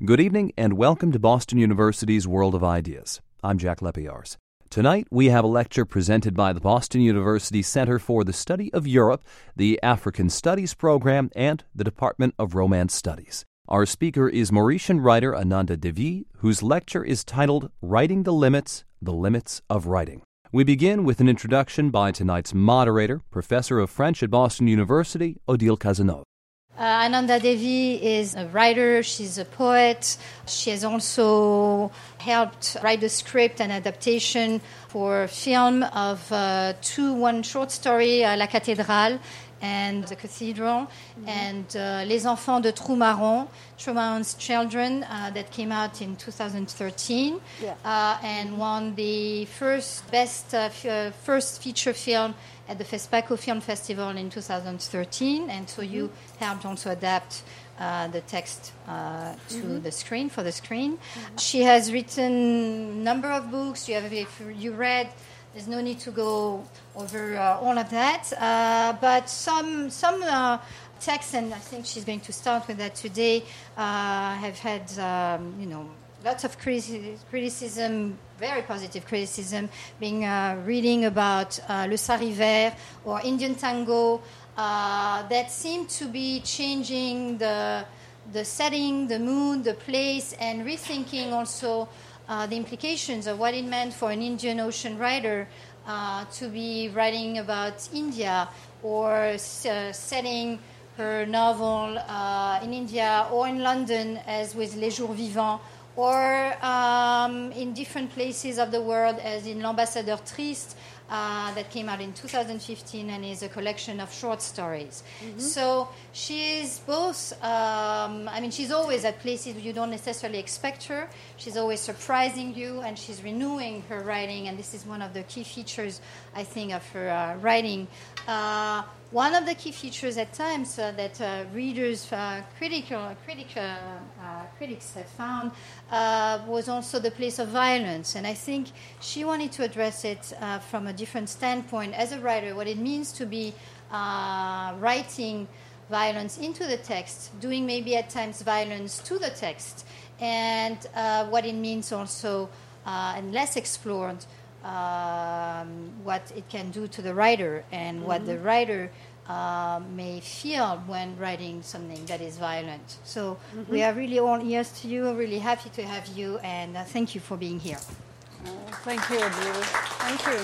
Good evening and welcome to Boston University's World of Ideas. I'm Jack Lepiarz. Tonight we have a lecture presented by the Boston University Center for the Study of Europe, the African Studies Program, and the Department of Romance Studies. Our speaker is Mauritian writer Ananda Devi, whose lecture is titled Writing the Limits of Writing. We begin with an introduction by tonight's moderator, Professor of French at Boston University, Odile Cazenove. Ananda Devi is a writer, she's a poet. She has also helped write the script and adaptation for film of one short story, La Cathédrale and The Cathedral, and Les Enfants de Trou-Marron, Trou-Marron's Children, that came out in 2013, and won the first feature film at the FESPACO Film Festival in 2013, and so you helped also adapt the text to the screen, for the screen. She has written a number of books. If you read, there's no need to go over all of that, but some texts, and I think she's going to start with that today, have had lots of criticism, very positive criticism, reading about Le Sarivert or Indian tango, that seem to be changing the setting, the mood, the place, and rethinking also the implications of what it meant for an Indian Ocean writer to be writing about India or setting her novel in India or in London, as with Les Jours Vivants, or in different places of the world, as in L'Ambassadeur Triste, that came out in 2015 and is a collection of short stories. So she is both, she's always at places you don't necessarily expect her. She's always surprising you, and she's renewing her writing, and this is one of the key features, I think, of her writing. One of the key features at times that readers, critics have found was also the place of violence. And I think she wanted to address it from a different standpoint as a writer, what it means to be writing violence into the text, doing maybe at times violence to the text, and what it means also, and less explored, what it can do to the writer and what the writer may feel when writing something that is violent. So we are really all ears to you, really happy to have you, and thank you for being here. Thank you, Odile. Thank you.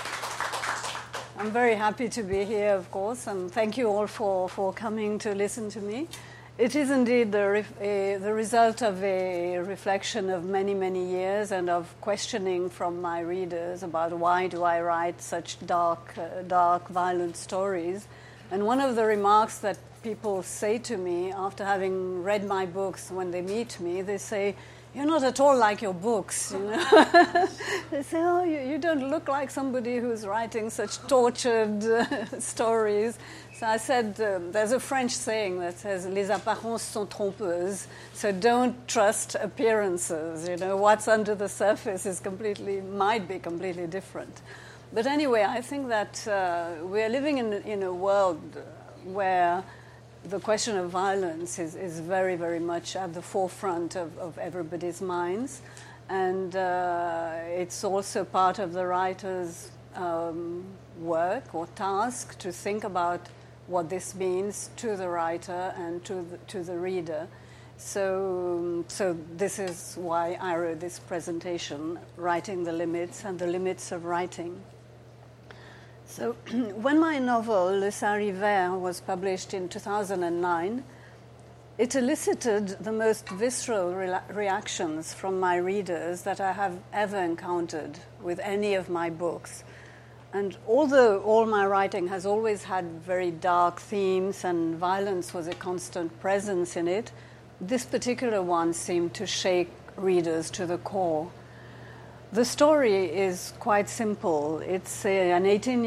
I'm very happy to be here, of course, and thank you all for coming to listen to me. It is indeed the result of a reflection of many, many years and of questioning from my readers about why do I write such dark, violent stories. And one of the remarks that people say to me after having read my books, when they meet me, they say, "You're not at all like your books." You know? They say, "Oh, you don't look like somebody who's writing such tortured stories." So I said, there's a French saying that says, "Les apparences sont trompeuses," so don't trust appearances. You know, what's under the surface might be completely different. But anyway, I think that we're living in a world where the question of violence is very, very much at the forefront of everybody's minds. And it's also part of the writer's work or task to think about what this means to the writer and to the reader. So this is why I wrote this presentation, Writing the Limits and the Limits of Writing. So when my novel, Le Sarivert, was published in 2009, it elicited the most visceral reactions from my readers that I have ever encountered with any of my books. And although all my writing has always had very dark themes and violence was a constant presence in it, this particular one seemed to shake readers to the core. The story is quite simple. It's an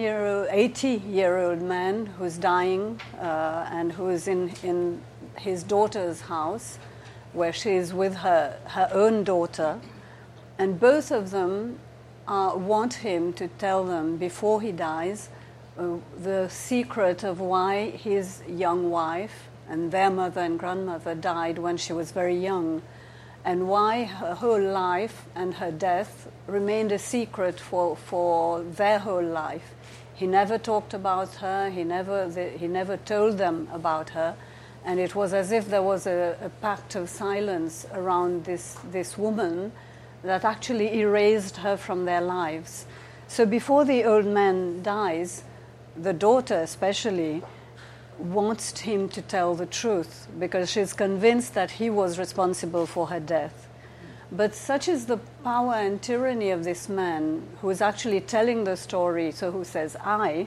80-year-old man who's dying and who is in his daughter's house, where she is with her own daughter, and both of them want him to tell them before he dies the secret of why his young wife and their mother and grandmother died when she was very young. and why her whole life and her death remained a secret for their whole life. He never talked about her, he never told them about her, and it was as if there was a pact of silence around this woman that actually erased her from their lives. So before the old man dies, the daughter especially wants him to tell the truth because she's convinced that he was responsible for her death. But such is the power and tyranny of this man who is actually telling the story, so who says I,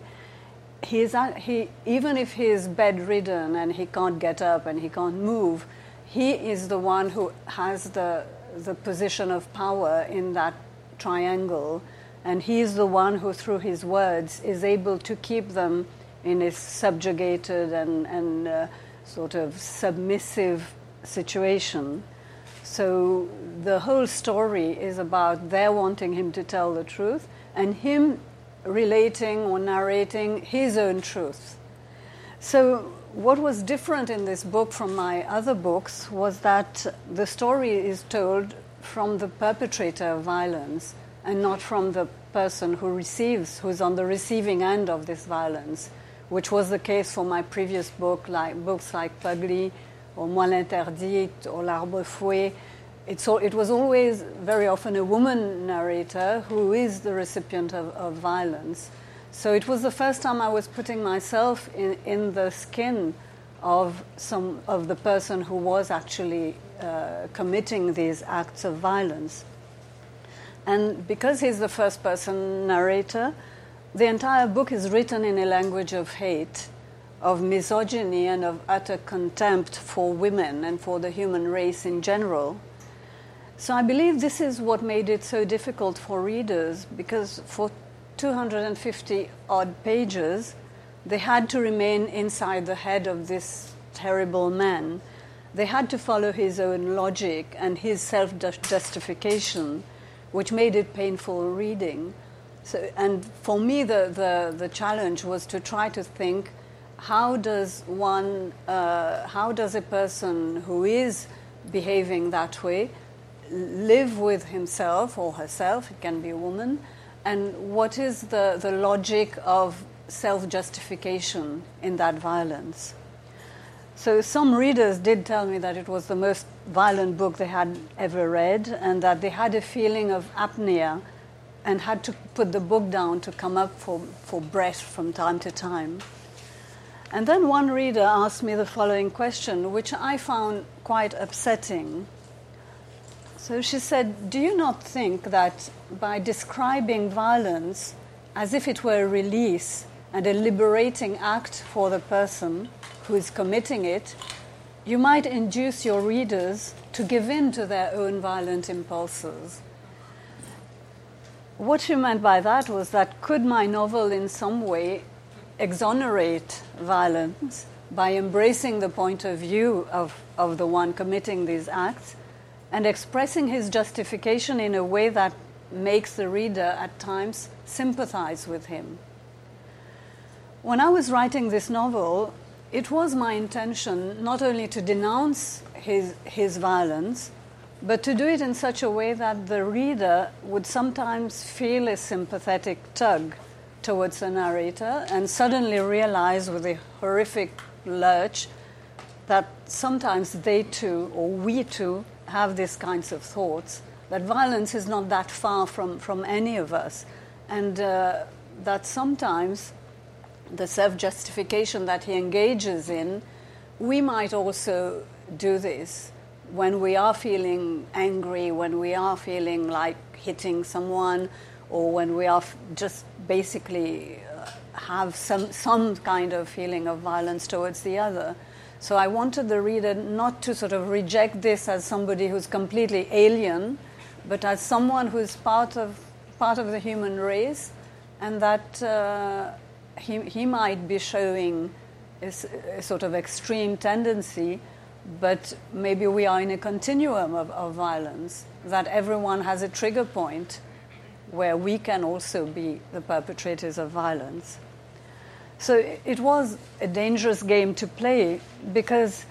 even if he is bedridden and he can't get up and he can't move, he is the one who has the position of power in that triangle, and he is the one who through his words is able to keep them in a subjugated and sort of submissive situation. So the whole story is about their wanting him to tell the truth and him relating or narrating his own truth. So what was different in this book from my other books was that the story is told from the perpetrator of violence and not from the person who's on the receiving end of this violence, which was the case for my previous books like Pugly or Moi l'Interdite or L'Arbre Fouet. It was always very often a woman narrator who is the recipient of violence. So it was the first time I was putting myself in the skin of the person who was actually committing these acts of violence. And because he's the first person narrator, the entire book is written in a language of hate, of misogyny, and of utter contempt for women and for the human race in general. So I believe this is what made it so difficult for readers, because for 250 odd pages, they had to remain inside the head of this terrible man. They had to follow his own logic and his self-justification, which made it painful reading. So, and for me, the challenge was to try to think, how does a person who is behaving that way live with himself or herself, it can be a woman, and what is the logic of self-justification in that violence? So some readers did tell me that it was the most violent book they had ever read, and that they had a feeling of apnea and had to put the book down to come up for breath from time to time. And then one reader asked me the following question, which I found quite upsetting. So she said, do you not think that by describing violence as if it were a release and a liberating act for the person who is committing it, you might induce your readers to give in to their own violent impulses? What she meant by that was that could my novel in some way exonerate violence by embracing the point of view of the one committing these acts and expressing his justification in a way that makes the reader at times sympathize with him? When I was writing this novel, it was my intention not only to denounce his violence, but to do it in such a way that the reader would sometimes feel a sympathetic tug towards the narrator and suddenly realize with a horrific lurch that sometimes they too, or we too, have these kinds of thoughts, that violence is not that far from any of us, and that sometimes the self-justification that he engages in, we might also do this when we are feeling angry, when we are feeling like hitting someone, or when we are just basically have some kind of feeling of violence towards the other. So I wanted the reader not to sort of reject this as somebody who's completely alien, but as someone who's part of the human race, and that he might be showing a sort of extreme tendency, but maybe we are in a continuum of violence, that everyone has a trigger point where we can also be the perpetrators of violence. So it was a dangerous game to play, because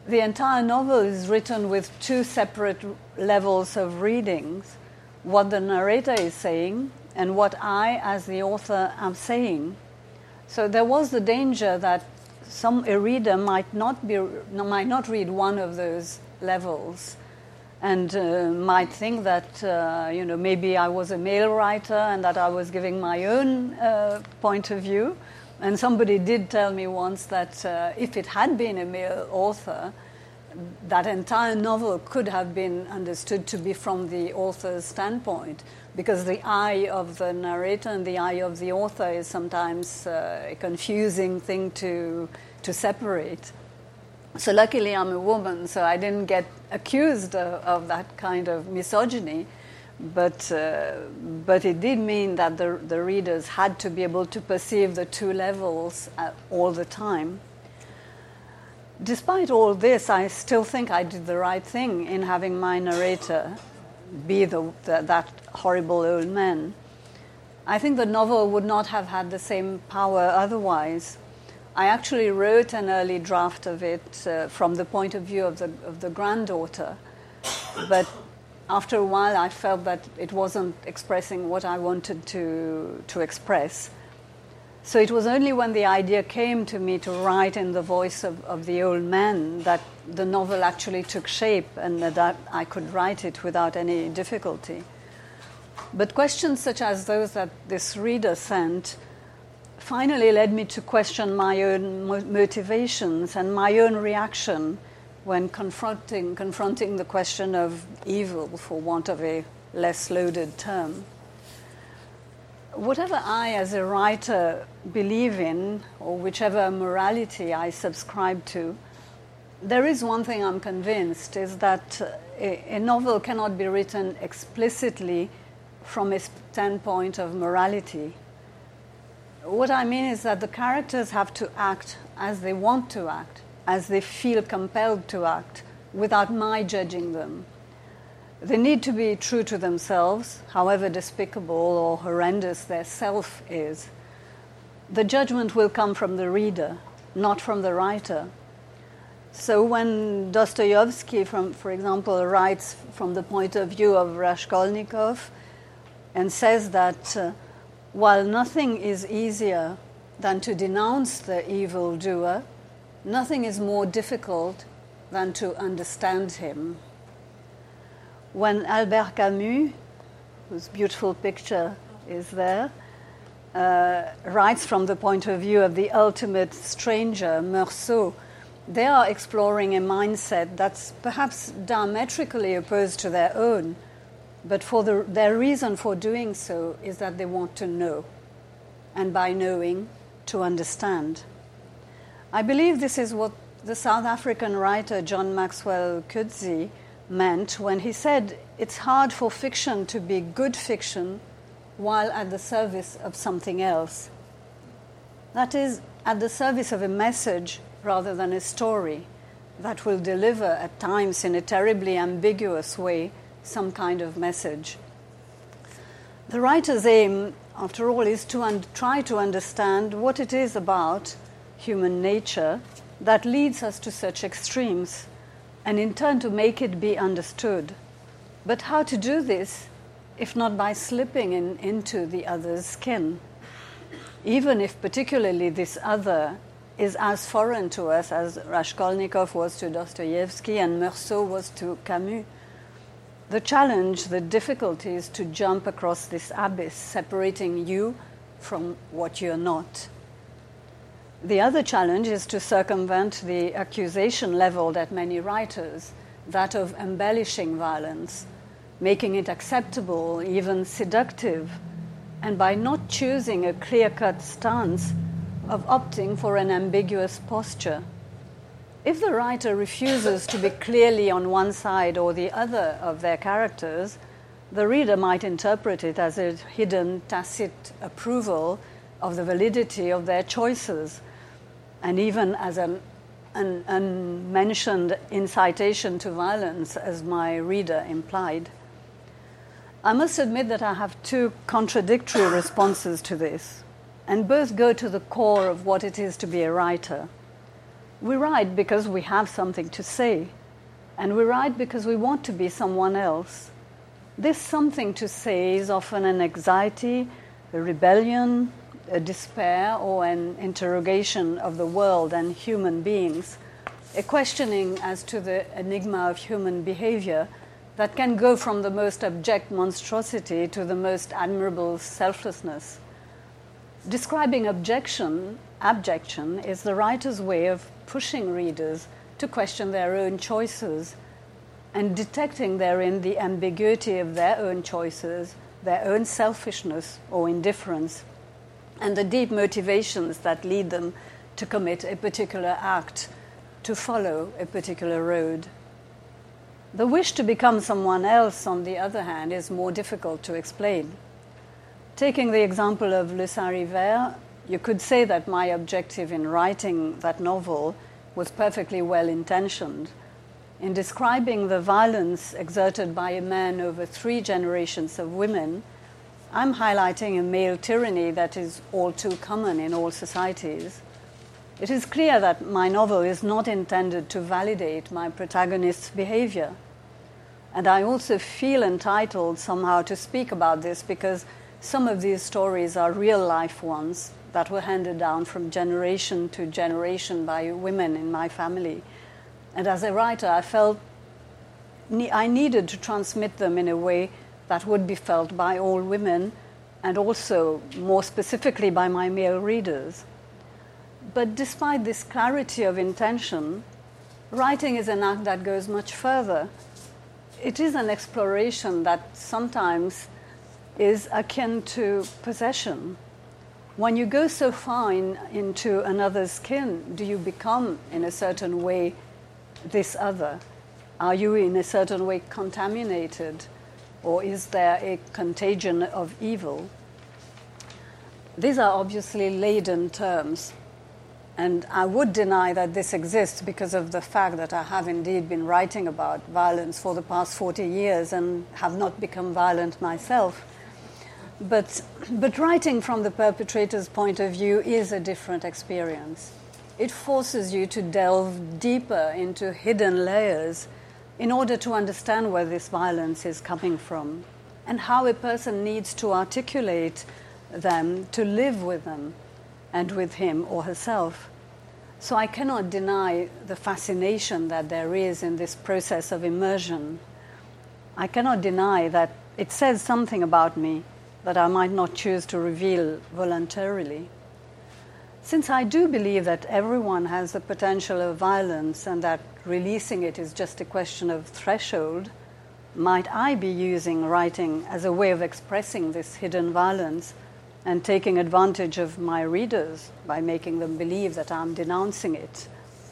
the entire novel is written with two separate levels of readings, what the narrator is saying and what I, as the author, am saying. So there was the danger that a reader might not read one of those levels and might think that maybe I was a male writer and that I was giving my own point of view. And somebody did tell me once that if it had been a male author, that entire novel could have been understood to be from the author's standpoint, because the I of the narrator and the I of the author is sometimes a confusing thing to separate. So luckily I'm a woman, so I didn't get accused of that kind of misogyny, but it did mean that the readers had to be able to perceive the two levels all the time. Despite all this, I still think I did the right thing in having my narrator be that horrible old man. I think the novel would not have had the same power otherwise. I actually wrote an early draft of it from the point of view of the granddaughter, but after a while I felt that it wasn't expressing what I wanted to express. So it was only when the idea came to me to write in the voice of the old man that the novel actually took shape and that I could write it without any difficulty. But questions such as those that this reader sent finally led me to question my own motivations and my own reaction when confronting the question of evil, for want of a less loaded term. Whatever I, as a writer, believe in, or whichever morality I subscribe to, there is one thing I'm convinced, is that a novel cannot be written explicitly from a standpoint of morality. What I mean is that the characters have to act as they want to act, as they feel compelled to act, without my judging them. They need to be true to themselves, however despicable or horrendous their self is. The judgment will come from the reader, not from the writer. So when Dostoevsky, for example, writes from the point of view of Raskolnikov and says that while nothing is easier than to denounce the evildoer, nothing is more difficult than to understand him. When Albert Camus, whose beautiful picture is there, writes from the point of view of the ultimate stranger, Meursault, they are exploring a mindset that's perhaps diametrically opposed to their own, but their reason for doing so is that they want to know, and by knowing, to understand. I believe this is what the South African writer John Maxwell Coetzee meant when he said it's hard for fiction to be good fiction while at the service of something else. That is, at the service of a message rather than a story that will deliver at times in a terribly ambiguous way some kind of message. The writer's aim, after all, is to try to understand what it is about human nature that leads us to such extremes, and in turn to make it be understood. But how to do this if not by slipping into the other's skin? Even if particularly this other is as foreign to us as Raskolnikov was to Dostoevsky and Meursault was to Camus. The challenge, the difficulty is to jump across this abyss, separating you from what you're not. The other challenge is to circumvent the accusation leveled at many writers, that of embellishing violence, making it acceptable, even seductive, and by not choosing a clear-cut stance, of opting for an ambiguous posture. If the writer refuses to be clearly on one side or the other of their characters, the reader might interpret it as a hidden, tacit approval of the validity of their choices, and even as an unmentioned incitation to violence, as my reader implied. I must admit that I have two contradictory responses to this, and both go to the core of what it is to be a writer. We write because we have something to say, and we write because we want to be someone else. This something to say is often an anxiety, a rebellion, a despair, or an interrogation of the world and human beings, a questioning as to the enigma of human behavior that can go from the most abject monstrosity to the most admirable selflessness. Describing abjection is the writer's way of pushing readers to question their own choices and detecting therein the ambiguity of their own choices, their own selfishness or indifference, and the deep motivations that lead them to commit a particular act, to follow a particular road. The wish to become someone else, on the other hand, is more difficult to explain. Taking the example of Le Saint-Rivert, you could say that my objective in writing that novel was perfectly well-intentioned. In describing the violence exerted by a man over 3 generations of women, I'm highlighting a male tyranny that is all too common in all societies. It is clear that my novel is not intended to validate my protagonist's behavior. And I also feel entitled somehow to speak about this because some of these stories are real-life ones that were handed down from generation to generation by women in my family. And as a writer, I felt I needed to transmit them in a way that would be felt by all women and also, more specifically, by my male readers. But despite this clarity of intention, writing is an act that goes much further. It is an exploration that sometimes is akin to possession. When you go so far into another's skin, do you become, in a certain way, this other? Are you in a certain way contaminated? Or is there a contagion of evil? These are obviously laden terms. And I would deny that this exists because of the fact that I have indeed been writing about violence for the past 40 years and have not become violent myself. But writing from the perpetrator's point of view is a different experience. It forces you to delve deeper into hidden layers in order to understand where this violence is coming from and how a person needs to articulate them to live with them and with him or herself. So I cannot deny the fascination that there is in this process of immersion. I cannot deny that it says something about me that I might not choose to reveal voluntarily. Since I do believe that everyone has the potential of violence and that releasing it is just a question of threshold, might I be using writing as a way of expressing this hidden violence and taking advantage of my readers by making them believe that I'm denouncing it?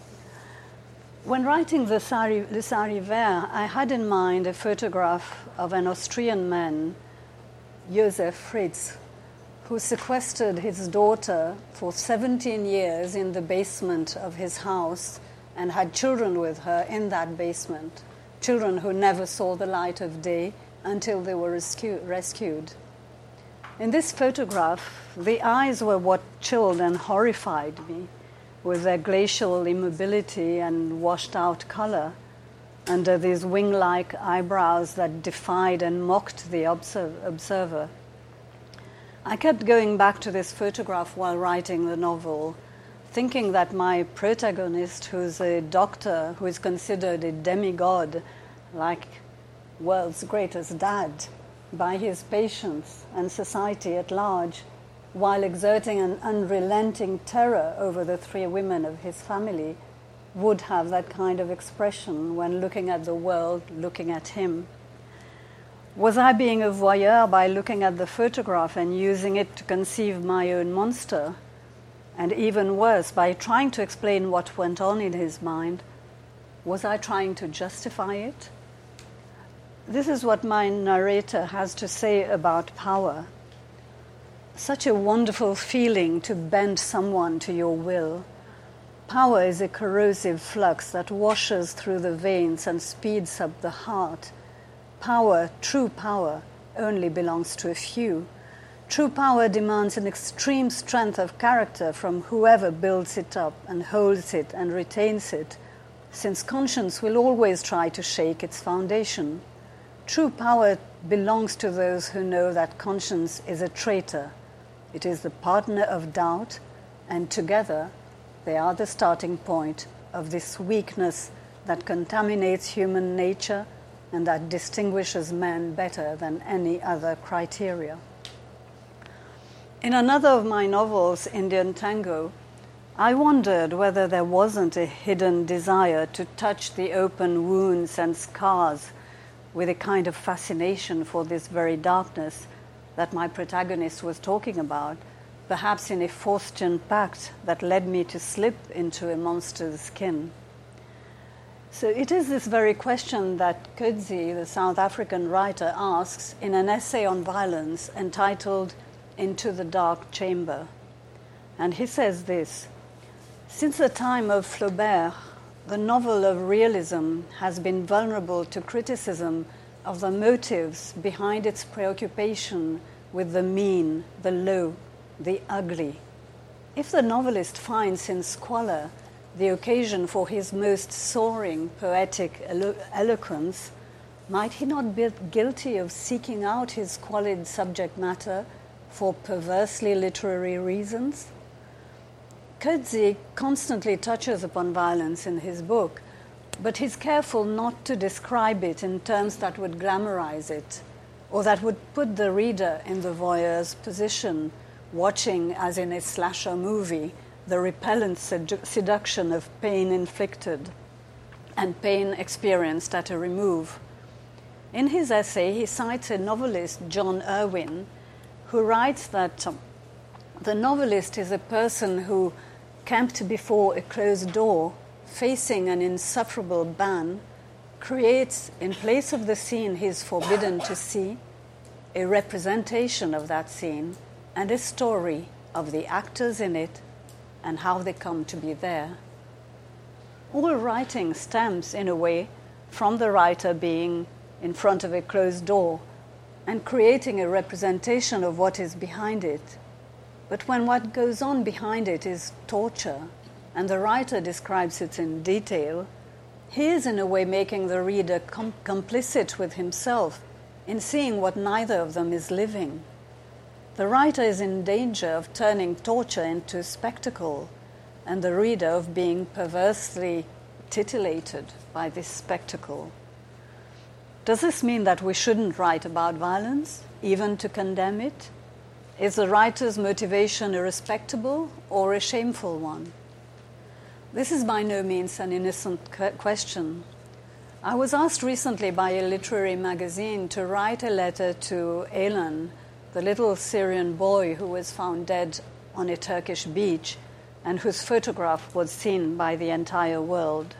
When writing Le Saint-Rivert, I had in mind a photograph of an Austrian man, Josef Fritz, who sequestered his daughter for 17 years in the basement of his house and had children with her in that basement, children who never saw the light of day until they were rescued. In this photograph, the eyes were what chilled and horrified me, with their glacial immobility and washed-out color, under these wing-like eyebrows that defied and mocked the observer. I kept going back to this photograph while writing the novel, thinking that my protagonist, who's a doctor, who is considered a demigod, like world's greatest dad, by his patients and society at large, while exerting an unrelenting terror over the 3 women of his family, would have that kind of expression when looking at the world, looking at him. Was I being a voyeur by looking at the photograph and using it to conceive my own monster? And even worse, by trying to explain what went on in his mind, was I trying to justify it? This is what my narrator has to say about power. Such a wonderful feeling to bend someone to your will. Power is a corrosive flux that washes through the veins and speeds up the heart. Power, true power, only belongs to a few. True power demands an extreme strength of character from whoever builds it up and holds it and retains it, since conscience will always try to shake its foundation. True power belongs to those who know that conscience is a traitor. It is the partner of doubt, and together they are the starting point of this weakness that contaminates human nature and that distinguishes men better than any other criteria. In another of my novels, Indian Tango, I wondered whether there wasn't a hidden desire to touch the open wounds and scars with a kind of fascination for this very darkness that my protagonist was talking about, perhaps in a Faustian pact that led me to slip into a monster's skin. So it is this very question that Coetzee, the South African writer, asks in an essay on violence entitled Into the Dark Chamber. And he says this: since the time of Flaubert, the novel of realism has been vulnerable to criticism of the motives behind its preoccupation with the mean, the low, the ugly. If the novelist finds in squalor the occasion for his most soaring poetic eloquence, might he not be guilty of seeking out his squalid subject matter for perversely literary reasons? Coetzee constantly touches upon violence in his book, but he's careful not to describe it in terms that would glamorize it, or that would put the reader in the voyeur's position, watching, as in a slasher movie, the repellent seduction of pain inflicted and pain experienced at a remove. In his essay, he cites a novelist, John Irwin, who writes that the novelist is a person who, camped before a closed door, facing an insufferable ban, creates, in place of the scene he is forbidden to see, a representation of that scene and a story of the actors in it and how they come to be there. All writing stems, in a way, from the writer being in front of a closed door and creating a representation of what is behind it. But when what goes on behind it is torture, and the writer describes it in detail, he is in a way making the reader complicit with himself in seeing what neither of them is living. The writer is in danger of turning torture into spectacle, and the reader of being perversely titillated by this spectacle. Does this mean that we shouldn't write about violence, even to condemn it? Is the writer's motivation a respectable or a shameful one? This is by no means an innocent question. I was asked recently by a literary magazine to write a letter to Aylan, the little Syrian boy who was found dead on a Turkish beach and whose photograph was seen by the entire world.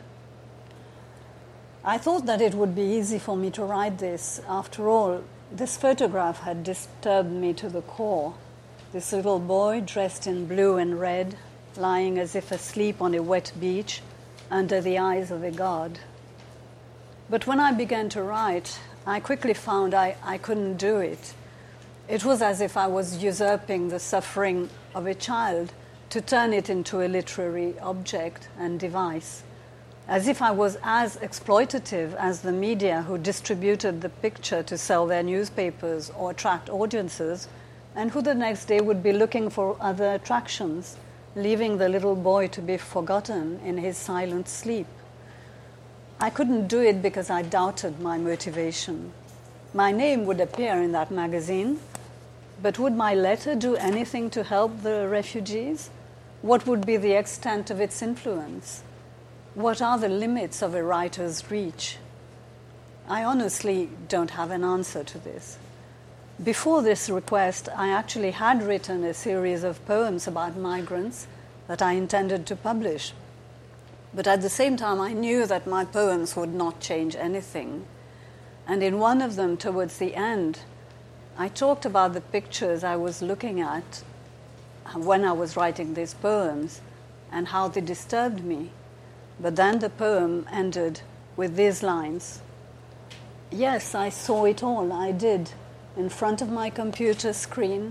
I thought that it would be easy for me to write this. After all, this photograph had disturbed me to the core. This little boy dressed in blue and red, lying as if asleep on a wet beach under the eyes of a god. But when I began to write, I quickly found I couldn't do it. It was as if I was usurping the suffering of a child to turn it into a literary object and device, as if I was as exploitative as the media who distributed the picture to sell their newspapers or attract audiences, and who the next day would be looking for other attractions, leaving the little boy to be forgotten in his silent sleep. I couldn't do it because I doubted my motivation. My name would appear in that magazine, but would my letter do anything to help the refugees? What would be the extent of its influence? What are the limits of a writer's reach? I honestly don't have an answer to this. Before this request, I actually had written a series of poems about migrants that I intended to publish. But at the same time, I knew that my poems would not change anything. And in one of them, towards the end, I talked about the pictures I was looking at when I was writing these poems and how they disturbed me. But then the poem ended with these lines: "Yes, I saw it all, I did, in front of my computer screen,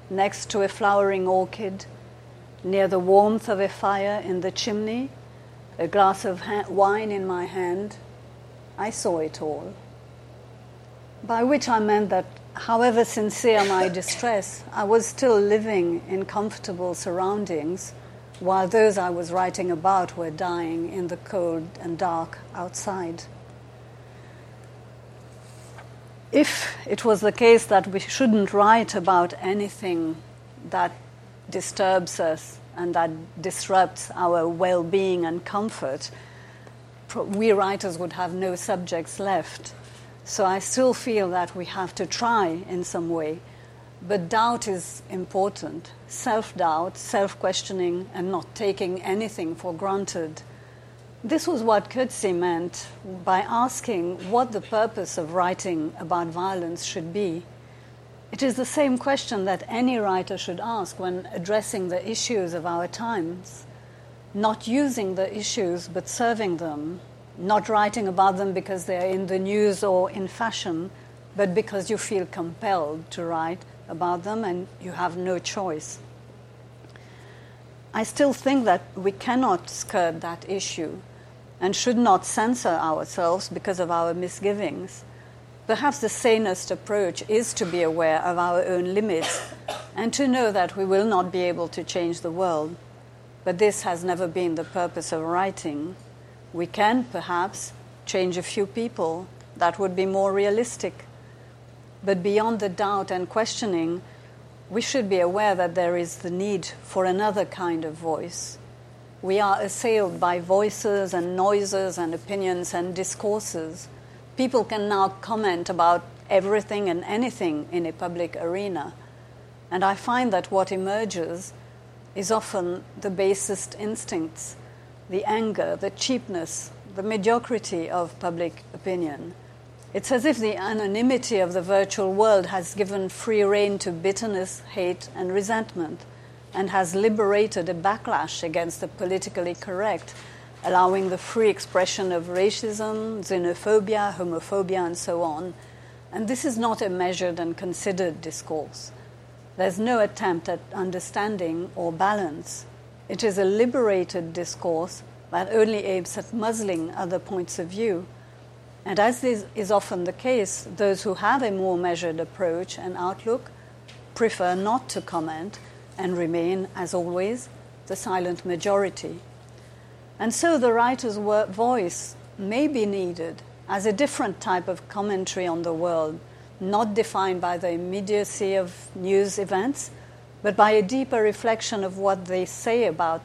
next to a flowering orchid, near the warmth of a fire in the chimney, a glass of wine in my hand, I saw it all. By which I meant that, however sincere my distress, I was still living in comfortable surroundings, while those I was writing about were dying in the cold and dark outside. If it was the case that we shouldn't write about anything that disturbs us and that disrupts our well-being and comfort, we writers would have no subjects left. So I still feel that we have to try in some way. But doubt is important. Self-doubt, self-questioning, and not taking anything for granted. This was what Coetzee meant by asking what the purpose of writing about violence should be. It is the same question that any writer should ask when addressing the issues of our times. Not using the issues, but serving them. Not writing about them because they are in the news or in fashion, but because you feel compelled to write about them and you have no choice. I still think that we cannot skirt that issue and should not censor ourselves because of our misgivings. Perhaps the sanest approach is to be aware of our own limits and to know that we will not be able to change the world. But this has never been the purpose of writing. We can, perhaps, change a few people. That would be more realistic. But beyond the doubt and questioning, we should be aware that there is the need for another kind of voice. We are assailed by voices and noises and opinions and discourses. People can now comment about everything and anything in a public arena. And I find that what emerges is often the basest instincts, the anger, the cheapness, the mediocrity of public opinion. It's as if the anonymity of the virtual world has given free rein to bitterness, hate, and resentment, and has liberated a backlash against the politically correct, allowing the free expression of racism, xenophobia, homophobia, and so on. And this is not a measured and considered discourse. There's no attempt at understanding or balance. It is a liberated discourse that only aims at muzzling other points of view. And as this is often the case, those who have a more measured approach and outlook prefer not to comment and remain, as always, the silent majority. And so the writer's voice may be needed as a different type of commentary on the world, not defined by the immediacy of news events, but by a deeper reflection of what they say about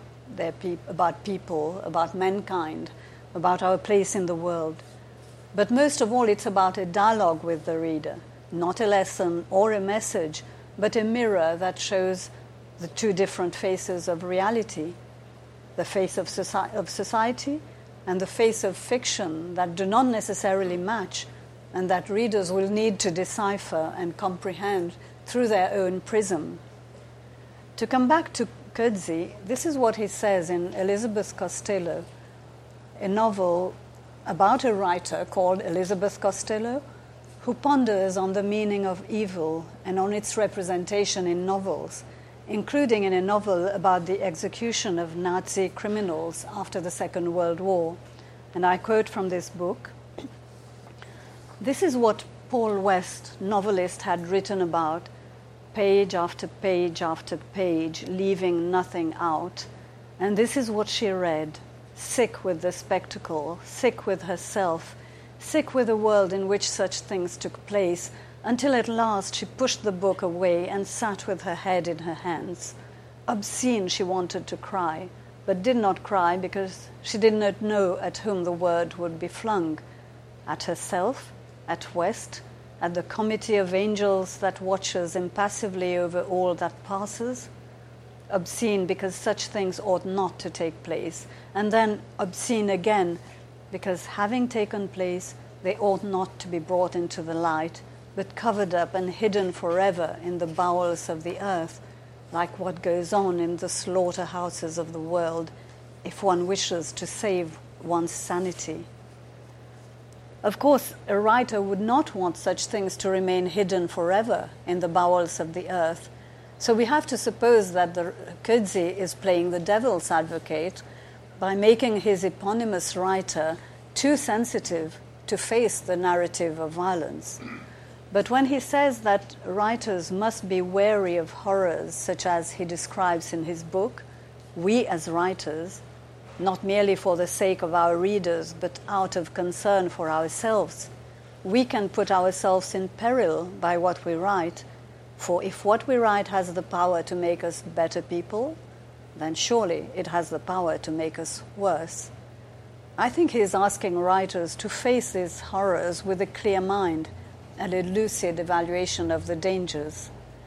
about people, about mankind, about our place in the world. But most of all, it's about a dialogue with the reader, not a lesson or a message, but a mirror that shows the two different faces of reality, the face of society and the face of fiction that do not necessarily match and that readers will need to decipher and comprehend through their own prism. To come back to Coetzee, this is what he says in Elizabeth Costello, a novel about a writer called Elizabeth Costello, who ponders on the meaning of evil and on its representation in novels, including in a novel about the execution of Nazi criminals after the Second World War. And I quote from this book, "This is what Paul West, novelist, had written about, page after page after page, leaving nothing out. And this is what she read, sick with the spectacle, sick with herself, sick with a world in which such things took place, until at last she pushed the book away and sat with her head in her hands. Obscene, she wanted to cry, but did not cry because she did not know at whom the word would be flung, at herself, at West, at the committee of angels that watches impassively over all that passes. Obscene because such things ought not to take place, and then obscene again because having taken place, they ought not to be brought into the light, but covered up and hidden forever in the bowels of the earth, like what goes on in the slaughterhouses of the world, if one wishes to save one's sanity." Of course, a writer would not want such things to remain hidden forever in the bowels of the earth, So we have to suppose that the Coetzee is playing the devil's advocate by making his eponymous writer too sensitive to face the narrative of violence. But when he says that writers must be wary of horrors, such as he describes in his book, we as writers, not merely for the sake of our readers, but out of concern for ourselves, we can put ourselves in peril by what we write. For if what we write has the power to make us better people, then surely it has the power to make us worse. I think he is asking writers to face these horrors with a clear mind and a lucid evaluation of the dangers.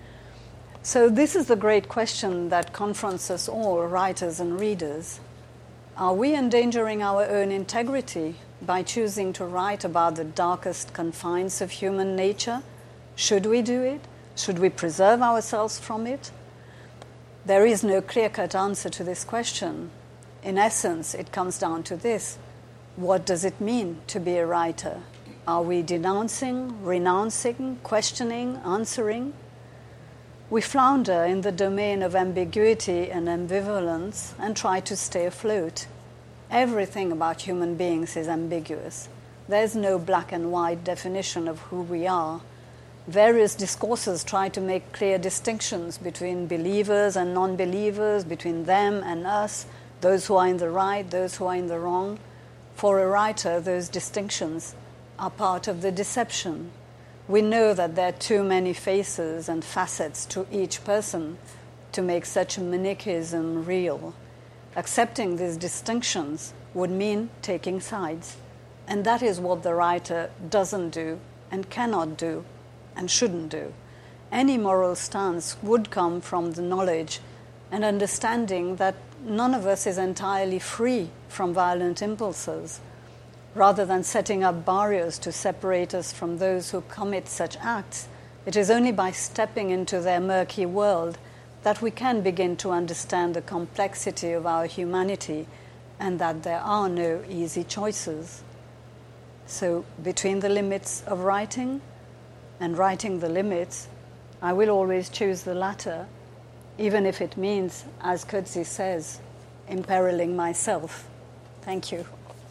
So this is the great question that confronts us all, writers and readers. Are we endangering our own integrity by choosing to write about the darkest confines of human nature? Should we do it? Should we preserve ourselves from it? There is no clear-cut answer to this question. In essence, it comes down to this. What does it mean to be a writer? Are we denouncing, renouncing, questioning, answering? We flounder in the domain of ambiguity and ambivalence and try to stay afloat. Everything about human beings is ambiguous. There's no black and white definition of who we are. Various discourses try to make clear distinctions between believers and non-believers, between them and us, those who are in the right, those who are in the wrong. For a writer, those distinctions are part of the deception. We know that there are too many faces and facets to each person to make such a manichaeism real. Accepting these distinctions would mean taking sides. And that is what the writer doesn't do and cannot do and shouldn't do. Any moral stance would come from the knowledge and understanding that none of us is entirely free from violent impulses. Rather than setting up barriers to separate us from those who commit such acts, it is only by stepping into their murky world that we can begin to understand the complexity of our humanity and that there are no easy choices. So, between the limits of writing and writing the limits, I will always choose the latter, even if it means, as Coetzee says, imperiling myself. Thank you.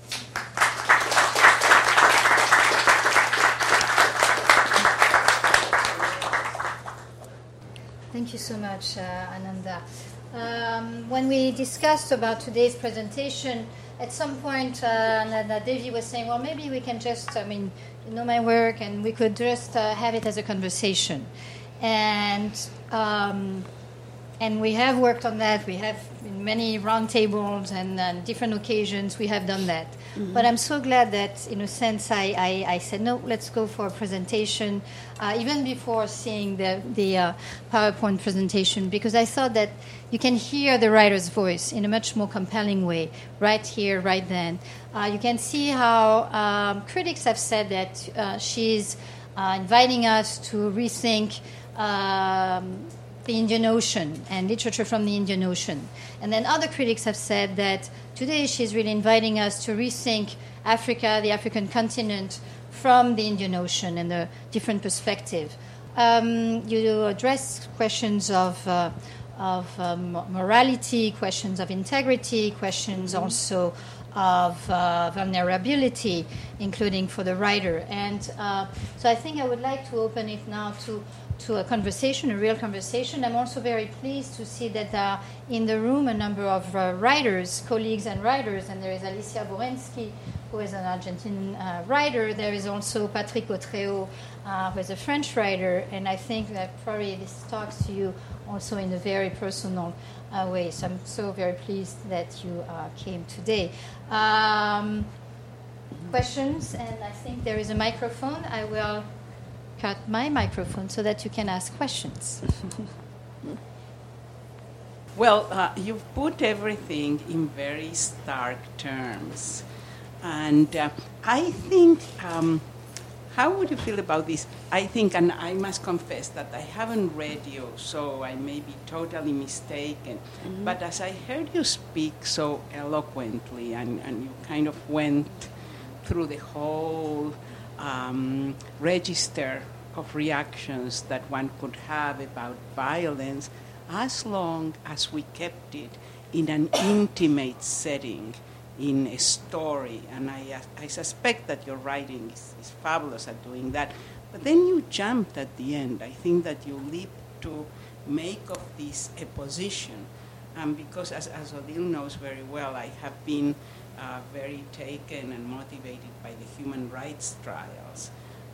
Thank you so much, Ananda. When we discussed about today's presentation, at some point, Ananda Devi was saying, well, maybe we can just, you know my work, and we could just have it as a conversation. And we have worked on that. We have in many roundtables and different occasions, we have done that. Mm-hmm. But I'm so glad that, in a sense, I said, no, let's go for a presentation, even before seeing the PowerPoint presentation, because I thought that you can hear the writer's voice in a much more compelling way, right here, right then. You can see how critics have said that she's inviting us to rethink the Indian Ocean and literature from the Indian Ocean. And then other critics have said that today she's really inviting us to rethink Africa, the African continent, from the Indian Ocean and a different perspective. You address questions of morality, questions of integrity, questions also of vulnerability, including for the writer. And so I think I would like to open it now to a conversation, a real conversation. I'm also very pleased to see that there are in the room a number of writers, colleagues and writers, and there is Alicia Borensky, who is an Argentine writer. There is also Patrick Autreo, who is a French writer, and I think that probably this talks to you also in a very personal way. So I'm so very pleased that you came today. Questions, and I think there is a microphone. I will cut my microphone so that you can ask questions. Well, you've put everything in very stark terms. And I think, how would you feel about this? I think, and I must confess that I haven't read you, so I may be totally mistaken. Mm-hmm. But as I heard you speak so eloquently, and you kind of went through the whole register of reactions that one could have about violence, as long as we kept it in an intimate setting, in a story. And I suspect that your writing is fabulous at doing that. But then you jumped at the end. I think that you leaped to make of this a position. Because as Odile knows very well, I have been very taken and motivated by the human rights trials.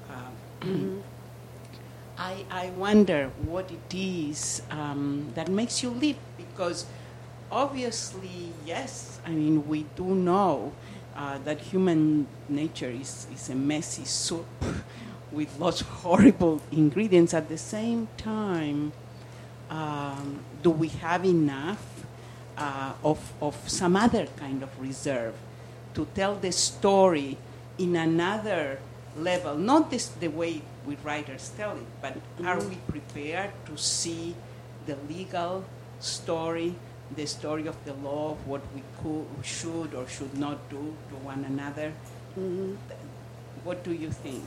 I wonder what it is that makes you leap, because obviously, yes, I mean, we do know that human nature is a messy soup with lots of horrible ingredients. At the same time, do we have enough of some other kind of reserve to tell the story in another level? Not the way we writers tell it, but are we prepared to see the legal story, the story of the law, of what we should or should not do to one another? What do you think?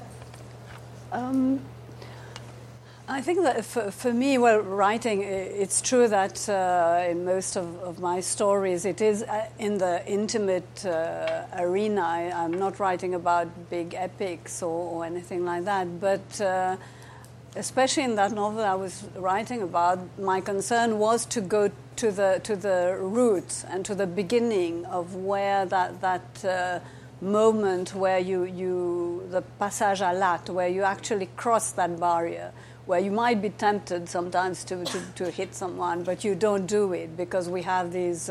I think that for me, well, writing, it's true that in most of my stories, it is in the intimate arena. I'm not writing about big epics or anything like that, but especially in that novel I was writing about, my concern was to go to the roots and to the beginning of where that moment where the passage à l'acte, where you actually cross that barrier, where you might be tempted sometimes to hit someone, but you don't do it because we have these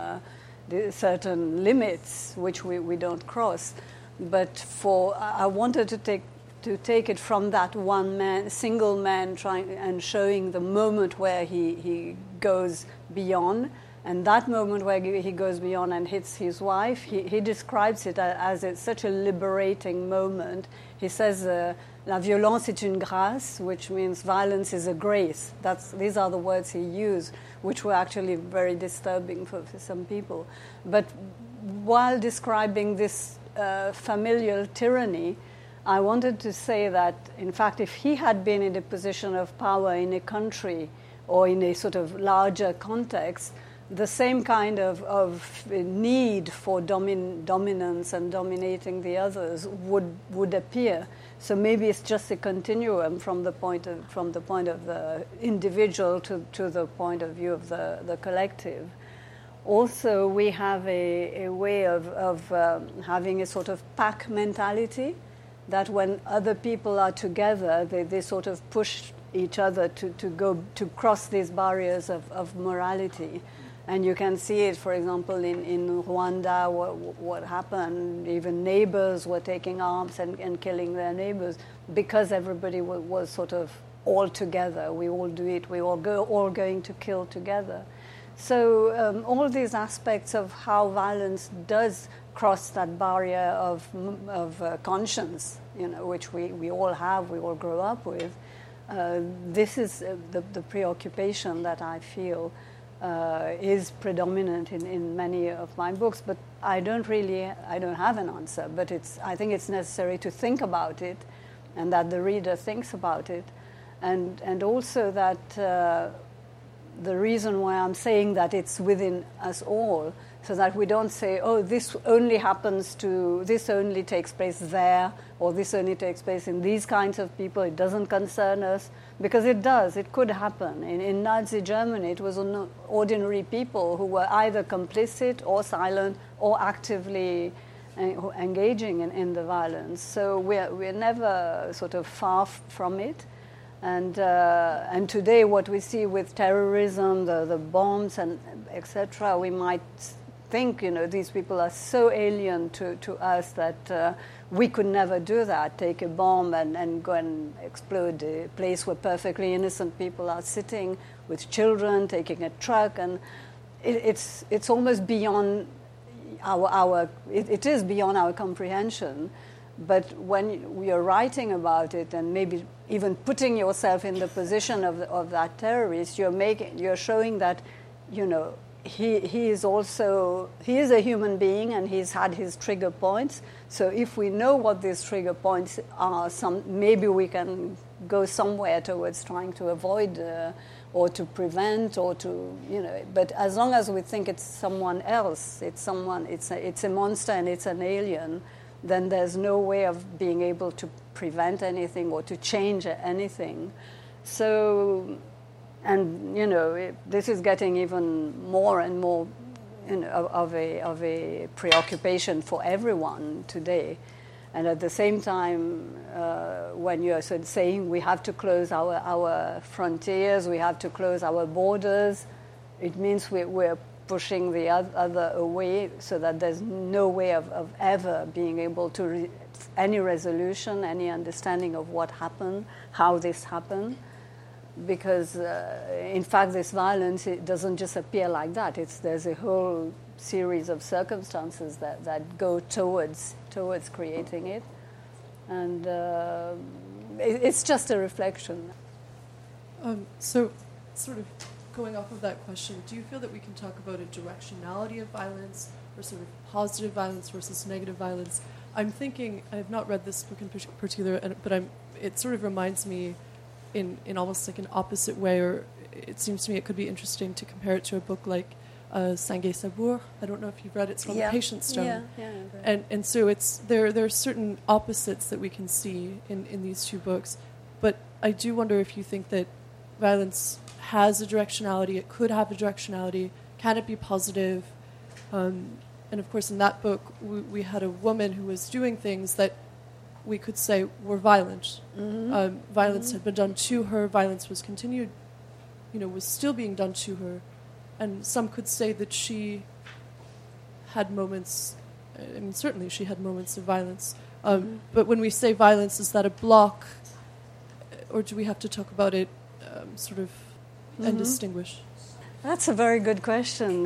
certain limits which we don't cross. But I wanted to take it from that single man trying and showing the moment where he goes beyond. And that moment where he goes beyond and hits his wife, he describes it as it's such a liberating moment. He says, "La violence est une grâce," which means violence is a grace. These are the words he used, which were actually very disturbing for some people. But while describing this familial tyranny, I wanted to say that, in fact, if he had been in a position of power in a country or in a sort of larger context, the same kind of need for dominance and dominating the others would appear. So maybe it's just a continuum from the point of the individual to the point of view of the collective. Also, we have a way of having a sort of pack mentality, that when other people are together, they sort of push each other to cross these barriers of morality. And you can see it, for example, in Rwanda, what happened. Even neighbors were taking arms and killing their neighbors because everybody was sort of all together. We all do it. We all going to kill together. So all these aspects of how violence does cross that barrier of conscience, which we all have, we all grow up with. This is the preoccupation that I feel is predominant in many of my books, but I don't have an answer, but I think it's necessary to think about it, and that the reader thinks about it, and also that the reason why I'm saying that it's within us all, so that we don't say, oh, this only takes place there, or this only takes place in these kinds of people, it doesn't concern us, because it does, it could happen. In Nazi Germany, it was ordinary people who were either complicit or silent or actively engaging in the violence. So we're never sort of far from it. And today what we see with terrorism, the bombs and etc., we might think, these people are so alien to us that we could never do that, take a bomb and go and explode a place where perfectly innocent people are sitting with children, taking a truck, and it's almost beyond it is beyond our comprehension. But when we are writing about it and maybe even putting yourself in the position of that terrorist, you're showing that, he is a human being, and he's had his trigger points. So if we know what these trigger points are, maybe we can go somewhere towards trying to avoid or to prevent or to, but as long as we think it's someone else, it's a monster and it's an alien, then there's no way of being able to prevent anything or to change anything. So, and this is getting even more and more of a preoccupation for everyone today. And at the same time, when you're sort of saying we have to close our frontiers, we have to close our borders, it means we're pushing the other away, so that there's no way of ever being able to any resolution, any understanding of what happened, how this happened. Because, in fact, this violence, it doesn't just appear like that. There's a whole series of circumstances that go towards creating it. And it's just a reflection. So, sort of going off of that question, do you feel that we can talk about a directionality of violence, or sort of positive violence versus negative violence? I'm thinking, I have not read this book in particular, but it sort of reminds me in almost like an opposite way, or it seems to me it could be interesting to compare it to a book like Sangue Sabour. I don't know if you've read it. It's called The Patience Stone. And so there are certain opposites that we can see in these two books. But I do wonder if you think that violence has a directionality, it could have a directionality, can it be positive? And of course in that book we had a woman who was doing things that we could say were violent. Mm-hmm. Violence had been done to her, violence was continued, was still being done to her. And some could say that she had moments, certainly she had moments of violence. But when we say violence, is that a block, or do we have to talk about it and distinguish? That's a very good question.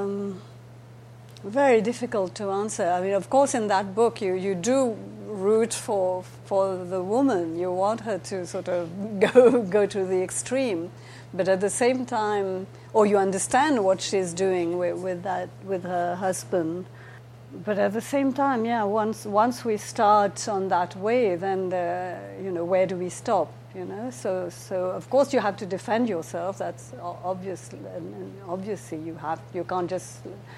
Very difficult to answer. I mean, of course, in that book, you do root for the woman. You want her to sort of go to the extreme, but at the same time, or you understand what she's doing with her husband. But at the same time, once we start on that way, then where do we stop? So of course you have to defend yourself. That's obvious, and obviously you can't just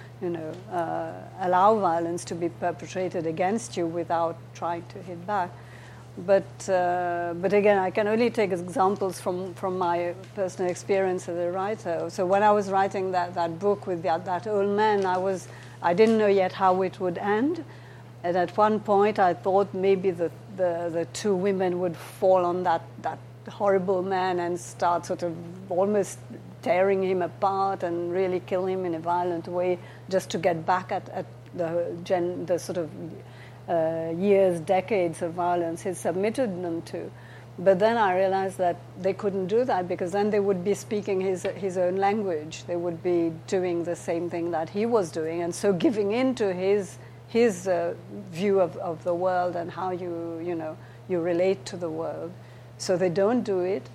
allow violence to be perpetrated against you without trying to hit back. But again, I can only take examples from my personal experience as a writer. So when I was writing that book with that old man, I didn't know yet how it would end. And at one point, I thought maybe the two women would fall on that horrible man and start sort of almost tearing him apart and really kill him in a violent way, just to get back at the sort of years, decades of violence he submitted them to. But then I realized that they couldn't do that, because then they would be speaking his own language. They would be doing the same thing that he was doing, and so giving in to his view of the world and how you relate to the world. So they don't do it.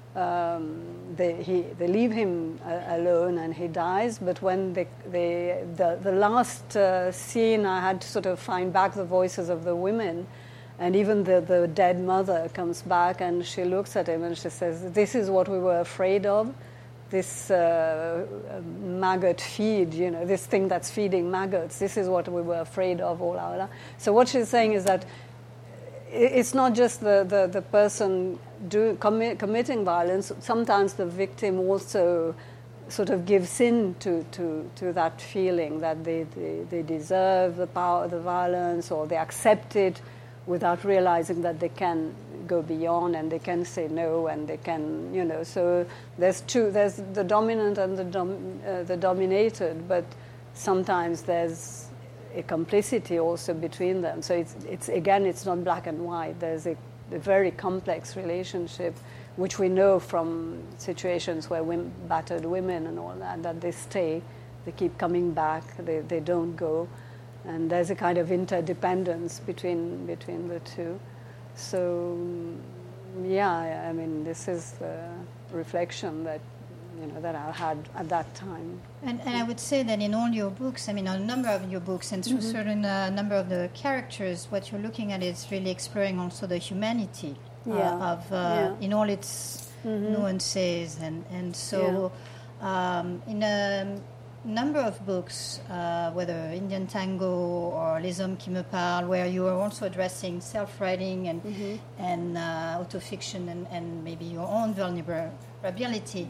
They leave him alone, and he dies. But when the last scene, I had to sort of find back the voices of the women, and even the dead mother comes back, and she looks at him and she says, "This is what we were afraid of. This maggot feed, this thing that's feeding maggots. This is what we were afraid of all our life." So what she's saying is that it's not just the person committing violence. Sometimes the victim also sort of gives in to that feeling that they deserve the power, the violence, or they accept it without realizing that they can go beyond and they can say no, and they can, So there's the dominant and the dominated, but sometimes there's a complicity also between them. So it's not black and white. There's a very complex relationship, which we know from situations where battered women and all that they stay, they keep coming back, they don't go. And there's a kind of interdependence between the two. So, this is the reflection that that I had at that time. And I would say that in all your books, I mean, a number of your books and through certain number of the characters, what you're looking at is really exploring also the humanity in all its nuances. And so in a number of books, whether Indian Tango or Les Hommes qui me parlent, where you are also addressing self-writing and autofiction and maybe your own vulnerability,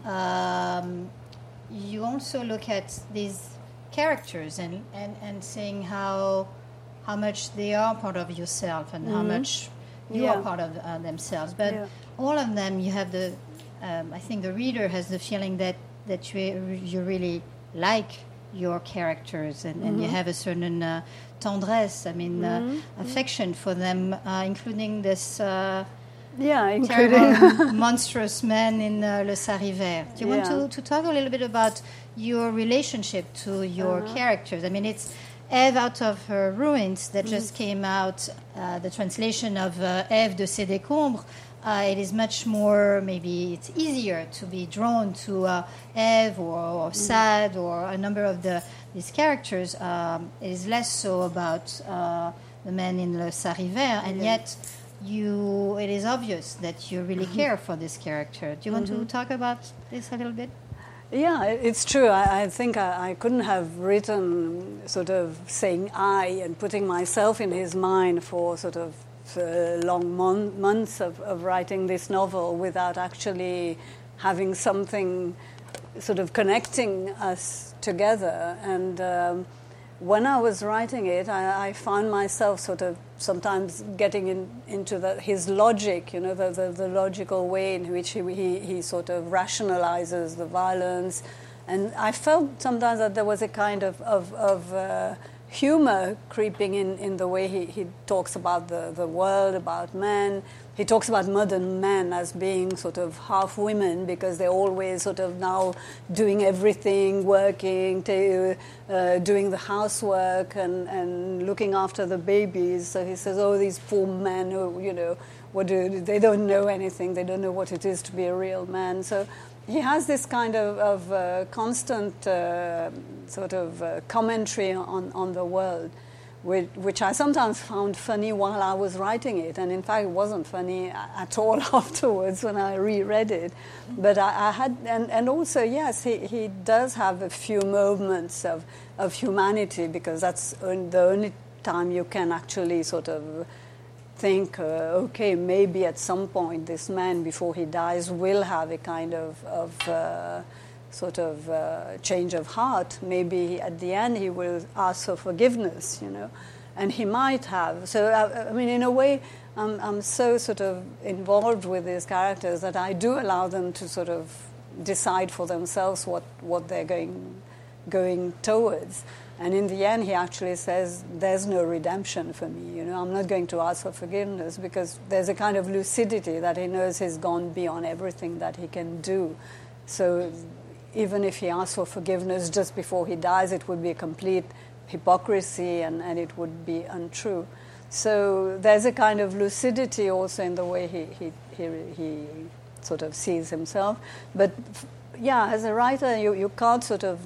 you also look at these characters and saying how much they are part of yourself and how much you are part of themselves. But all of them, you have I think the reader has the feeling that you really like your characters and you have a certain tendresse, affection for them, including this terrible, monstrous man in Le Sariver. Do you want to talk a little bit about your relationship to your characters? I mean, it's Ève Out of Her Ruins that just came out, the translation of Ève de ses décombres. It is much more, maybe it's easier to be drawn to Ève or Sade or a number of these characters. It is less so about the man in Le Sariver, and yet it is obvious that you really care for this character. Do you want to talk about this a little bit? Yeah, it's true. I think I couldn't have written sort of saying I and putting myself in his mind for sort of long months of writing this novel without actually having something sort of connecting us together. And when I was writing it, I found myself sort of sometimes getting into his logic, the logical way in which he sort of rationalizes the violence. And I felt sometimes that there was a kind of humor creeping in the way he talks about the world, about men. He talks about modern men as being sort of half women because they're always sort of now doing everything, working, doing the housework and looking after the babies. So he says, oh, these poor men who, they don't know anything. They don't know what it is to be a real man. So he has this kind of constant sort of commentary on the world, which I sometimes found funny while I was writing it. And in fact, it wasn't funny at all afterwards when I reread it. But I had, and also, yes, he does have a few moments of humanity because that's the only time you can actually sort of think, okay, maybe at some point this man, before he dies, will have a kind of sort of change of heart. Maybe at the end he will ask for forgiveness, and he might have. So, I mean, in a way, I'm so sort of involved with these characters that I do allow them to sort of decide for themselves what they're going towards. And in the end, he actually says, there's no redemption for me. I'm not going to ask for forgiveness because there's a kind of lucidity that he knows he's gone beyond everything that he can do. So even if he asks for forgiveness just before he dies, it would be a complete hypocrisy and it would be untrue. So there's a kind of lucidity also in the way he sort of sees himself. But yeah, as a writer, you can't sort of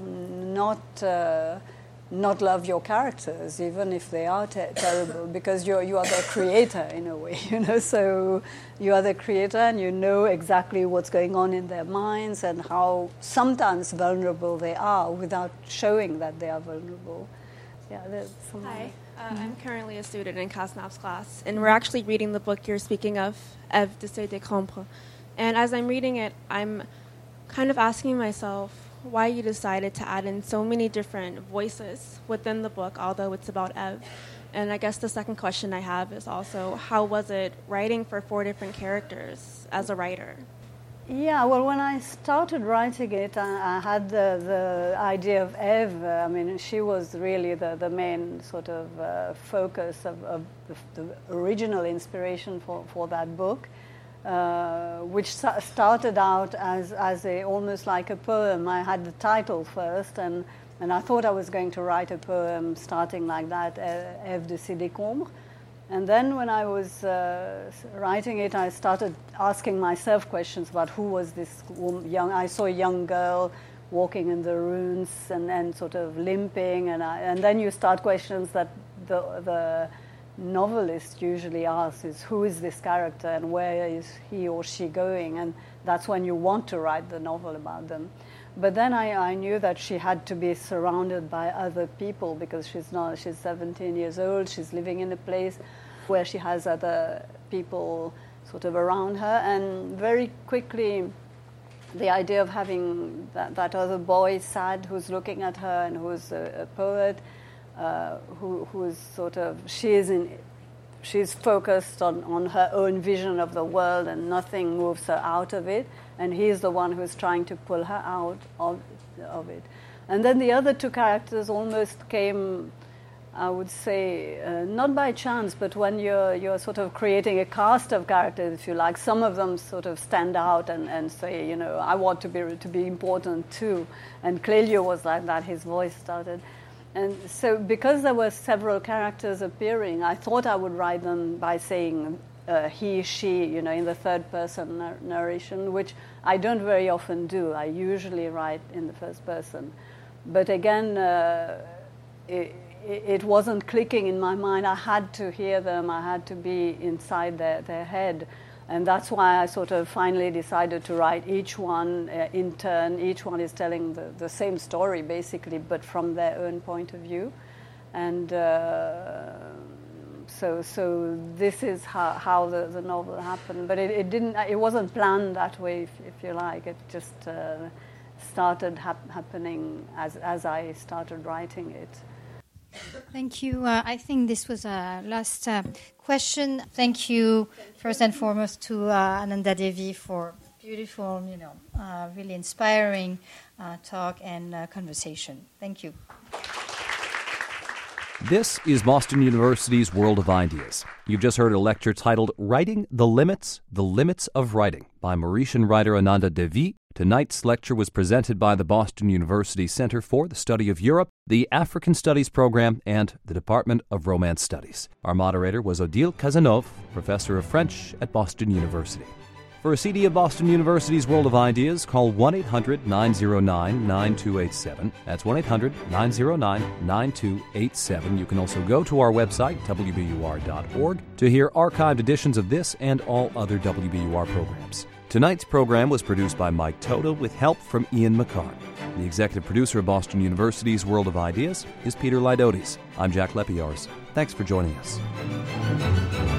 not love your characters, even if they are terrible, because you are the creator in a way, So you are the creator, and you know exactly what's going on in their minds and how sometimes vulnerable they are without showing that they are vulnerable. Yeah. Hi, I'm currently a student in Casnav's class, and we're actually reading the book you're speaking of, Ève de ses décombres. And as I'm reading it, I'm kind of asking myself why you decided to add in so many different voices within the book, although it's about Ève. And I guess the second question I have is also, how was it writing for 4 different characters as a writer? Yeah, well, when I started writing it, I had the idea of Ève. I mean, she was really the main sort of focus of the original inspiration for that book. Which started out as almost like a poem. I had the title first, and I thought I was going to write a poem starting like that, Ève de ses décombres. And then when I was writing it, I started asking myself questions about who was this young. I saw a young girl walking in the ruins and then sort of limping, and then you start questions that the novelist usually asks is, who is this character and where is he or she going? And that's when you want to write the novel about them. But then I knew that she had to be surrounded by other people, because she's 17 years old, she's living in a place where she has other people sort of around her, and very quickly the idea of having that other boy, Sad, who's looking at her and who's a poet, who is sort of, she's focused on her own vision of the world and nothing moves her out of it, and he's the one who's trying to pull her out of it. And then the other two characters almost came, I would say, not by chance, but when you're sort of creating a cast of characters, if you like, some of them sort of stand out and say, you know, I want to be important too. And Clelio was like that, his voice started. And so because there were several characters appearing, I thought I would write them by saying he, she, you know, in the third person narration, which I don't very often do. I usually write in the first person. But again, it wasn't clicking in my mind. I had to hear them. I had to be inside their head. And that's why I sort of finally decided to write each one in turn. Each one is telling the same story, basically, but from their own point of view. And so this is how the novel happened. But it wasn't planned that way, if you like. It just started happening as I started writing it. Thank you. I think this was a last question. Thank you, first and foremost, to Ananda Devi for beautiful, really inspiring talk and conversation. Thank you. This is Boston University's World of Ideas. You've just heard a lecture titled Writing the Limits of Writing by Mauritian writer Ananda Devi. Tonight's lecture was presented by the Boston University Center for the Study of Europe, the African Studies Program, and the Department of Romance Studies. Our moderator was Odile Cazenove, professor of French at Boston University. For a CD of Boston University's World of Ideas, call 1-800-909-9287. That's 1-800-909-9287. You can also go to our website, wbur.org, to hear archived editions of this and all other WBUR programs. Tonight's program was produced by Mike Toto with help from Ian McCarn. The executive producer of Boston University's World of Ideas is Peter Lydotes. I'm Jack Lepiarz. Thanks for joining us.